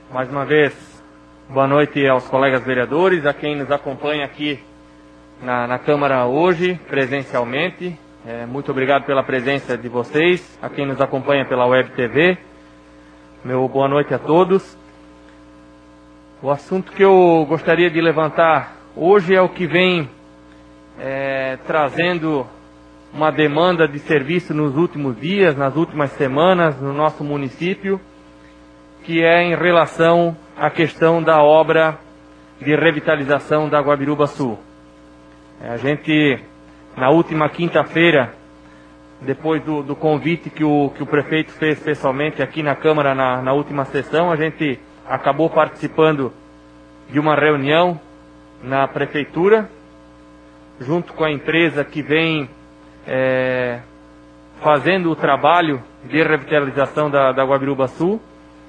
Mais uma vez, boa noite aos colegas vereadores, a quem nos acompanha aqui na Câmara hoje, presencialmente. Muito obrigado pela presença de vocês, a quem nos acompanha pela Web TV. Meu boa noite a todos. O assunto que eu gostaria de levantar hoje é o que vem trazendo uma demanda de serviço nos últimos dias, nas últimas semanas, no nosso município, que é em relação à questão da obra de revitalização da Guabiruba Sul. A gente, na última quinta-feira, depois do convite que o prefeito fez pessoalmente aqui na Câmara na última sessão, a gente acabou participando de uma reunião na Prefeitura, junto com a empresa que vem fazendo o trabalho de revitalização da Guabiruba Sul.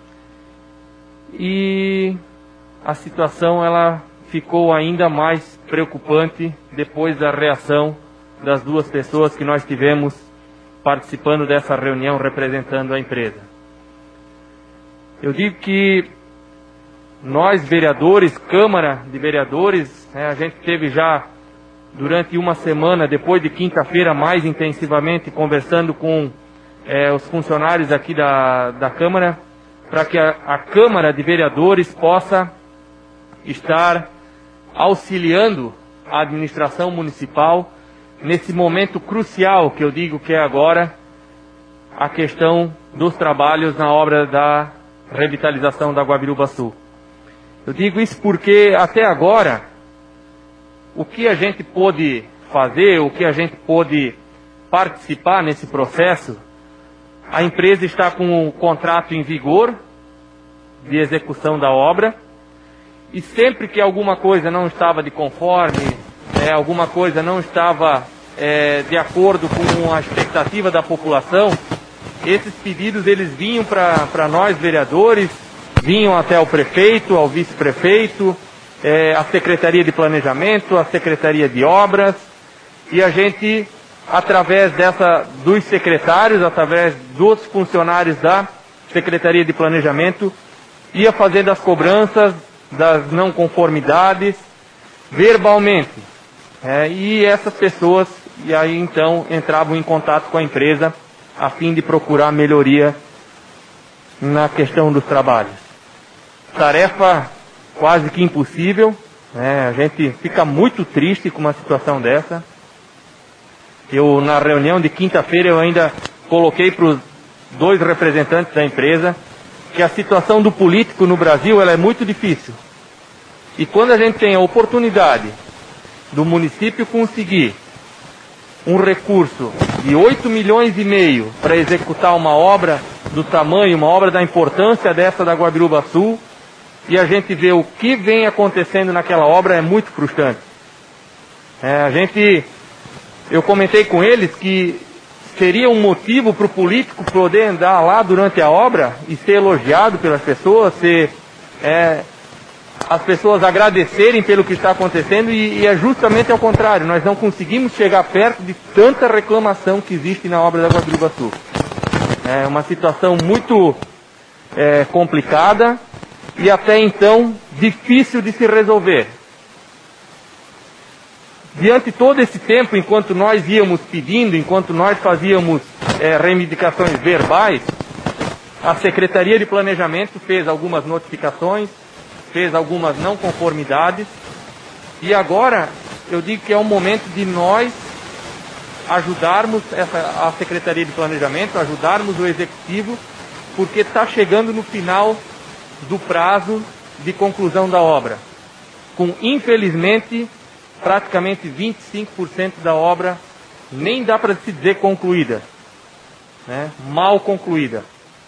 E a situação ela ficou ainda mais preocupante depois da reação das duas pessoas que nós tivemos participando dessa reunião representando a empresa. Eu digo que nós vereadores, Câmara de Vereadores, a gente teve já durante uma semana, depois de quinta-feira, mais intensivamente conversando com os funcionários aqui da Câmara, para que a Câmara de Vereadores possa estar auxiliando a administração municipal nesse momento crucial que eu digo que é agora a questão dos trabalhos na obra da revitalização da Guabiruba Sul. Eu digo isso porque até agora o que a gente pôde fazer, o que a gente pôde participar nesse processo, a empresa está com o contrato em vigor de execução da obra e sempre que alguma coisa não estava de conforme, alguma coisa não estava de acordo com a expectativa da população, esses pedidos eles vinham para nós vereadores, vinham até o prefeito, ao vice-prefeito, a Secretaria de Planejamento, a Secretaria de Obras, e a gente, através dos secretários, através dos funcionários da Secretaria de Planejamento, ia fazendo as cobranças das não conformidades verbalmente. E essas pessoas, e aí então, entravam em contato com a empresa a fim de procurar melhoria na questão dos trabalhos. Tarefa quase que impossível, a gente fica muito triste com uma situação dessa. Na reunião de quinta-feira, eu ainda coloquei para os dois representantes da empresa que a situação do político no Brasil ela é muito difícil. E quando a gente tem a oportunidade do município conseguir um recurso de 8,5 milhões para executar uma obra do tamanho, uma obra da importância dessa da Guabiruba Sul, e a gente vê o que vem acontecendo naquela obra, é muito frustrante. Eu comentei com eles que seria um motivo para o político poder andar lá durante a obra e ser elogiado pelas pessoas, as pessoas agradecerem pelo que está acontecendo, e é justamente ao contrário, nós não conseguimos chegar perto de tanta reclamação que existe na obra da Guabiruba Sul. É uma situação muito complicada e até então difícil de se resolver. Diante de todo esse tempo, enquanto nós íamos pedindo, enquanto nós fazíamos reivindicações verbais, a Secretaria de Planejamento fez algumas notificações, fez algumas não conformidades, e agora eu digo que é o momento de nós ajudarmos a Secretaria de Planejamento, ajudarmos o Executivo, porque está chegando no final do prazo de conclusão da obra, com, infelizmente, praticamente 25% da obra nem dá para se dizer concluída, mal concluída.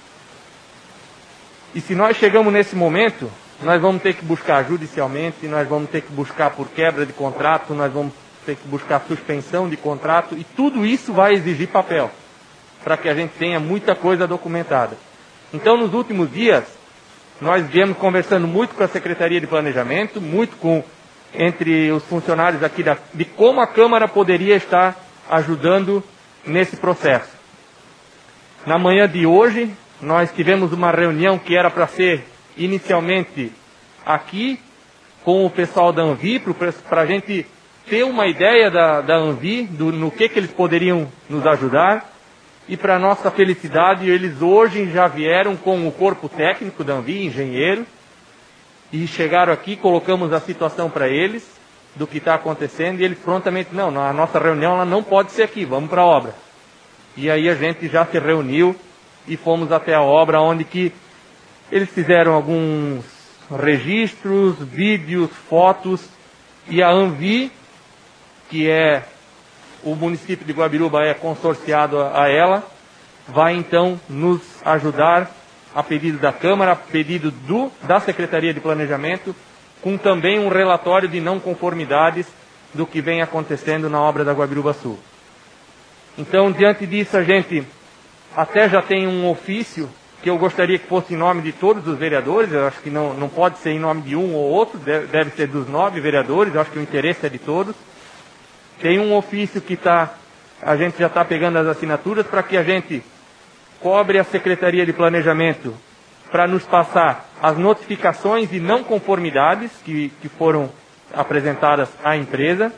E se nós chegamos nesse momento, nós vamos ter que buscar judicialmente, nós vamos ter que buscar por quebra de contrato, nós vamos ter que buscar suspensão de contrato, e tudo isso vai exigir papel, para que a gente tenha muita coisa documentada. Então, nos últimos dias, nós viemos conversando muito com a Secretaria de Planejamento, entre os funcionários aqui de como a Câmara poderia estar ajudando nesse processo. Na manhã de hoje, nós tivemos uma reunião que era para ser inicialmente aqui com o pessoal da Anvi, para a gente ter uma ideia da Anvi, no que eles poderiam nos ajudar. E para nossa felicidade, eles hoje já vieram com o corpo técnico da Anvi, engenheiro, e chegaram aqui, colocamos a situação para eles, do que está acontecendo, e eles prontamente, não, a nossa reunião ela não pode ser aqui, vamos para a obra. E aí a gente já se reuniu e fomos até a obra, onde que eles fizeram alguns registros, vídeos, fotos, e a Anvi, que é o município de Guabiruba é consorciado a ela, vai então nos ajudar a pedido da Câmara, a pedido da Secretaria de Planejamento, com também um relatório de não conformidades do que vem acontecendo na obra da Guabiruba Sul. Então, diante disso, a gente até já tem um ofício que eu gostaria que fosse em nome de todos os vereadores. Eu acho que não pode ser em nome de um ou outro, deve ser dos 9 vereadores, eu acho que o interesse é de todos. Tem um ofício que a gente já está pegando as assinaturas para que a gente cobre a Secretaria de Planejamento para nos passar as notificações de não conformidades que foram apresentadas à empresa.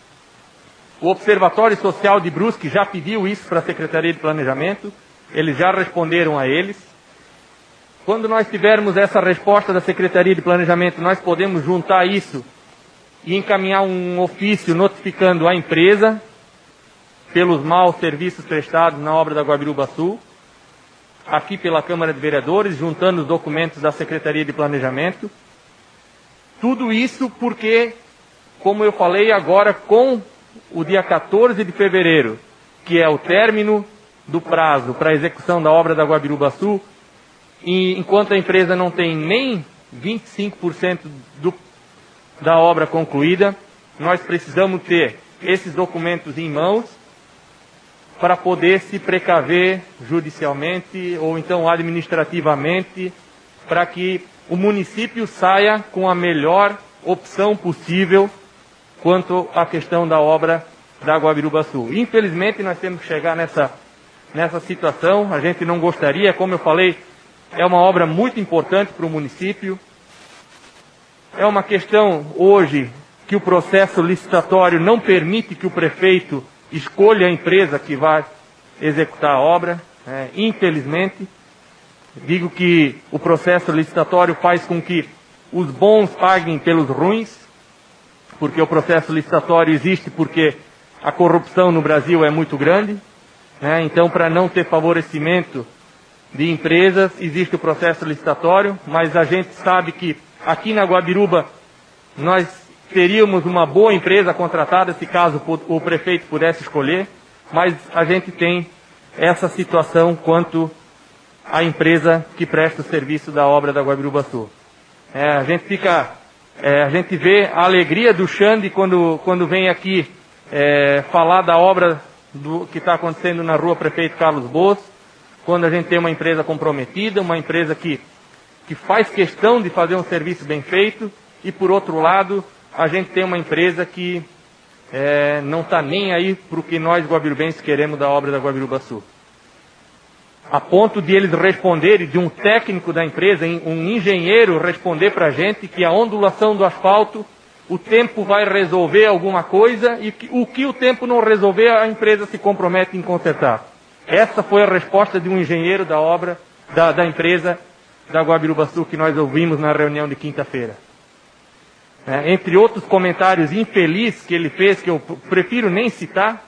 O Observatório Social de Brusque já pediu isso para a Secretaria de Planejamento, eles já responderam a eles. Quando nós tivermos essa resposta da Secretaria de Planejamento, nós podemos juntar isso e encaminhar um ofício notificando a empresa pelos maus serviços prestados na obra da Guabiruba Sul, aqui pela Câmara de Vereadores, juntando os documentos da Secretaria de Planejamento. Tudo isso porque, como eu falei agora, com o dia 14 de fevereiro, que é o término do prazo para a execução da obra da Guabiruba Sul, e enquanto a empresa não tem nem 25% da obra concluída, nós precisamos ter esses documentos em mãos para poder se precaver judicialmente ou então administrativamente, para que o município saia com a melhor opção possível quanto à questão da obra da Guabiruba Sul. Infelizmente, nós temos que chegar nessa situação. A gente não gostaria, como eu falei, é uma obra muito importante para o município. É uma questão hoje que o processo licitatório não permite que o prefeito escolha a empresa que vai executar a obra. Infelizmente, digo que o processo licitatório faz com que os bons paguem pelos ruins, porque o processo licitatório existe porque a corrupção no Brasil é muito grande. Então, para não ter favorecimento de empresas, existe o processo licitatório, mas a gente sabe que aqui na Guabiruba nós teríamos uma boa empresa contratada se caso o prefeito pudesse escolher, mas a gente tem essa situação quanto à empresa que presta o serviço da obra da Guabiruba Sul. A gente vê a alegria do Xande quando vem aqui falar da obra que está acontecendo na rua Prefeito Carlos Boas, quando a gente tem uma empresa comprometida, uma empresa que faz questão de fazer um serviço bem feito, e por outro lado, a gente tem uma empresa que não está nem aí para o que nós guabirubenses queremos da obra da Guabiruba Sul. A ponto de eles responderem, de um técnico da empresa, um engenheiro responder para a gente que a ondulação do asfalto, o tempo vai resolver alguma coisa, e o que o tempo não resolver, a empresa se compromete em consertar. Essa foi a resposta de um engenheiro da obra, da empresa da Guabiruba Sul, que nós ouvimos na reunião de quinta-feira. Entre outros comentários infelizes que ele fez, que eu prefiro nem citar,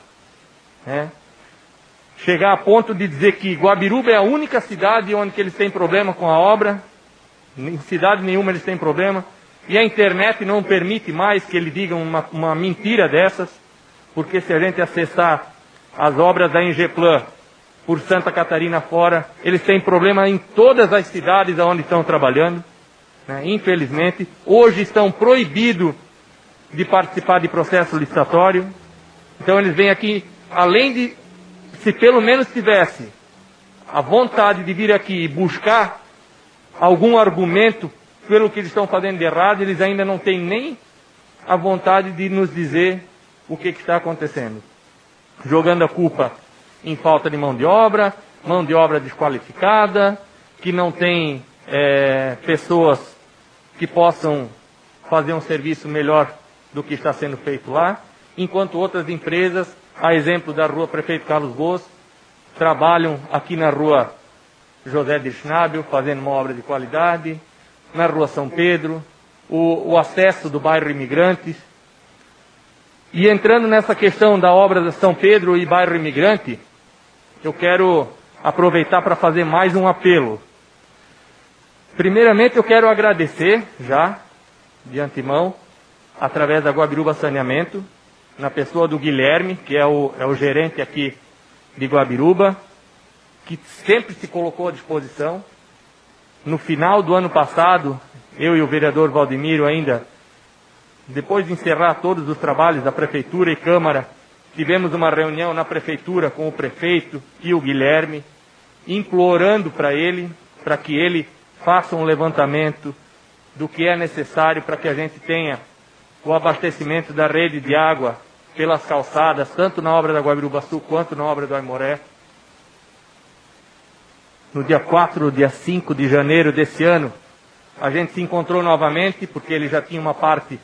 chegar a ponto de dizer que Guabiruba é a única cidade onde que eles têm problema com a obra, em cidade nenhuma eles têm problema, e a internet não permite mais que ele diga uma mentira dessas, porque se a gente acessar as obras da Engeplan por Santa Catarina fora, eles têm problema em todas as cidades onde estão trabalhando. Infelizmente, hoje estão proibidos de participar de processo licitatório. Então eles vêm aqui, além de, se pelo menos tivesse a vontade de vir aqui e buscar algum argumento pelo que eles estão fazendo de errado, eles ainda não têm nem a vontade de nos dizer o que está acontecendo. Jogando a culpa em falta de mão de obra desqualificada, que não tem pessoas que possam fazer um serviço melhor do que está sendo feito lá, enquanto outras empresas, a exemplo da Rua Prefeito Carlos Boas, trabalham aqui na Rua José de Schnabel, fazendo uma obra de qualidade, na Rua São Pedro, o acesso do bairro Imigrante. E entrando nessa questão da obra de São Pedro e bairro Imigrante, eu quero aproveitar para fazer mais um apelo. Primeiramente, eu quero agradecer já, de antemão, através da Guabiruba Saneamento, na pessoa do Guilherme, que é o gerente aqui de Guabiruba, que sempre se colocou à disposição. No final do ano passado, eu e o vereador Valdemiro ainda, depois de encerrar todos os trabalhos da Prefeitura e Câmara, tivemos uma reunião na Prefeitura com o prefeito e o Guilherme, implorando para ele, para que ele faça um levantamento do que é necessário para que a gente tenha o abastecimento da rede de água pelas calçadas, tanto na obra da Guabiruba Sul quanto na obra do Aimoré. No dia 4, dia 5 de janeiro desse ano, a gente se encontrou novamente, porque ele já tinha uma parte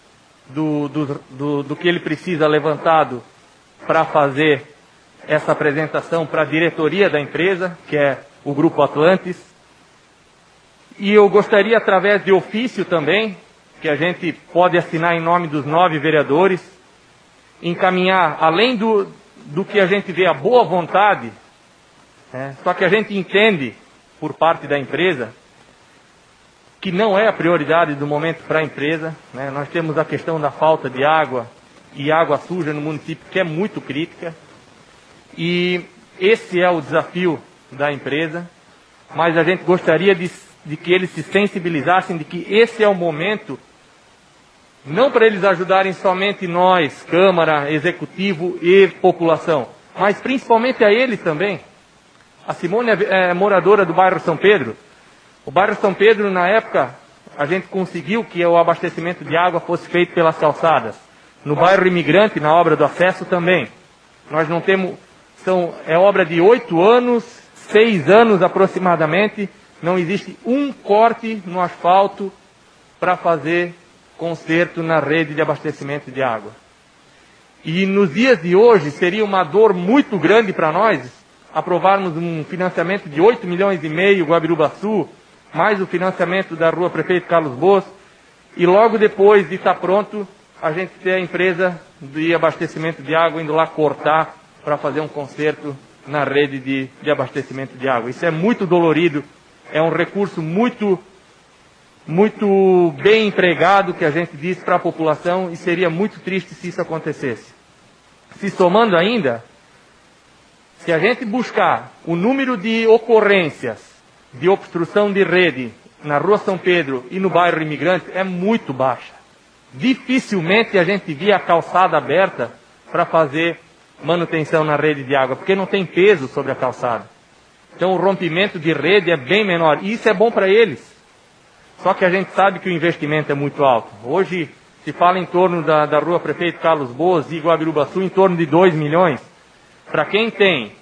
do que ele precisa levantado para fazer essa apresentação para a diretoria da empresa, que é o Grupo Atlantis. E eu gostaria, através de ofício também, que a gente pode assinar em nome dos 9 vereadores, encaminhar, além do que a gente vê a boa vontade, só que a gente entende, por parte da empresa, que não é a prioridade do momento para a empresa. Nós temos a questão da falta de água e água suja no município, que é muito crítica. E esse é o desafio da empresa, mas a gente gostaria de que eles se sensibilizassem de que esse é o momento, não para eles ajudarem somente nós, Câmara, Executivo e população, mas principalmente a eles também. A Simone é moradora do bairro São Pedro. O bairro São Pedro, na época, a gente conseguiu que o abastecimento de água fosse feito pelas calçadas. No bairro Imigrante, na obra do acesso também. Nós não temos... É obra de 8 anos, 6 anos aproximadamente. Não existe um corte no asfalto para fazer conserto na rede de abastecimento de água. E nos dias de hoje seria uma dor muito grande para nós aprovarmos um financiamento de 8 milhões e meio Guabiruba Sul, mais o financiamento da Rua Prefeito Carlos Boas, e logo depois de estar pronto, a gente ter a empresa de abastecimento de água indo lá cortar para fazer um conserto na rede de abastecimento de água. Isso é muito dolorido, é um recurso muito bem empregado, que a gente diz, para a população, e seria muito triste se isso acontecesse. Se somando ainda, se a gente buscar o número de ocorrências de obstrução de rede na Rua São Pedro e no bairro Imigrante, é muito baixa. Dificilmente a gente via a calçada aberta para fazer manutenção na rede de água, porque não tem peso sobre a calçada. Então o rompimento de rede é bem menor, e isso é bom para eles. Só que a gente sabe que o investimento é muito alto. Hoje se fala em torno da Rua Prefeito Carlos Boas e Guabiruba Sul em torno de 2 milhões. Para quem tem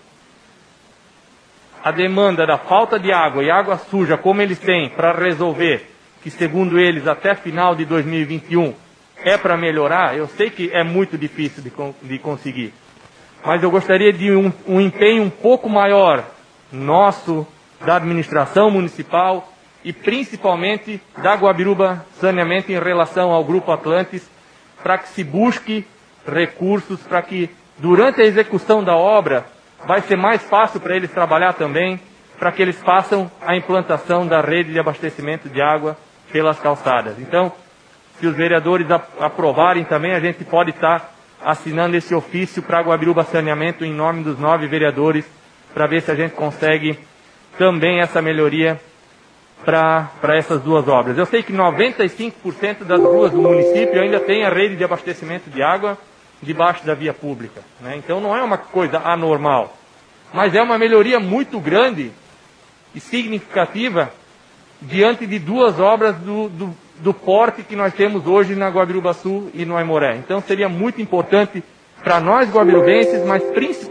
a demanda da falta de água e água suja, como eles têm, para resolver, que segundo eles até final de 2021 é para melhorar, eu sei que é muito difícil de conseguir. Mas eu gostaria de um empenho um pouco maior nosso, da administração municipal e principalmente da Guabiruba Saneamento em relação ao Grupo Atlantis, para que se busque recursos, para que durante a execução da obra vai ser mais fácil para eles trabalhar também, para que eles façam a implantação da rede de abastecimento de água pelas calçadas. Então, se os vereadores aprovarem também, a gente pode estar assinando esse ofício para a Guabiruba Saneamento em nome dos 9 vereadores, para ver se a gente consegue também essa melhoria para essas duas obras. Eu sei que 95% das ruas do município ainda tem a rede de abastecimento de água debaixo da via pública, Então não é uma coisa anormal, mas é uma melhoria muito grande e significativa diante de duas obras do porte que nós temos hoje na Guabiruba Sul e no Aimoré. Então seria muito importante para nós guabirubenses, mas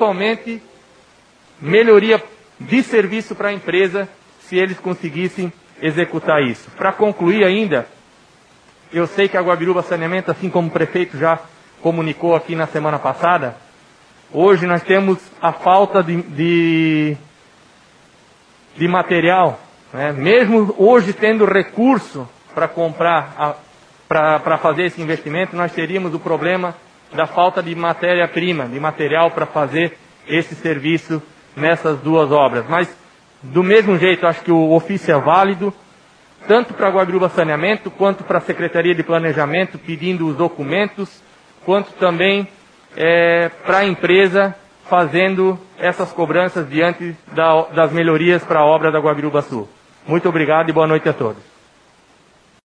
principalmente melhoria de serviço para a empresa, se eles conseguissem executar isso. Para concluir ainda, eu sei que a Guabiruba Saneamento, assim como o prefeito já comunicou aqui na semana passada, hoje nós temos a falta de material, né? Mesmo hoje tendo recurso para comprar, para fazer esse investimento, nós teríamos o problema da falta de matéria-prima, de material para fazer esse serviço nessas duas obras. Mas, do mesmo jeito, acho que o ofício é válido, tanto para a Guabiruba Saneamento, quanto para a Secretaria de Planejamento, pedindo os documentos, quanto também para a empresa, fazendo essas cobranças diante das melhorias para a obra da Guabiruba Sul. Muito obrigado e boa noite a todos.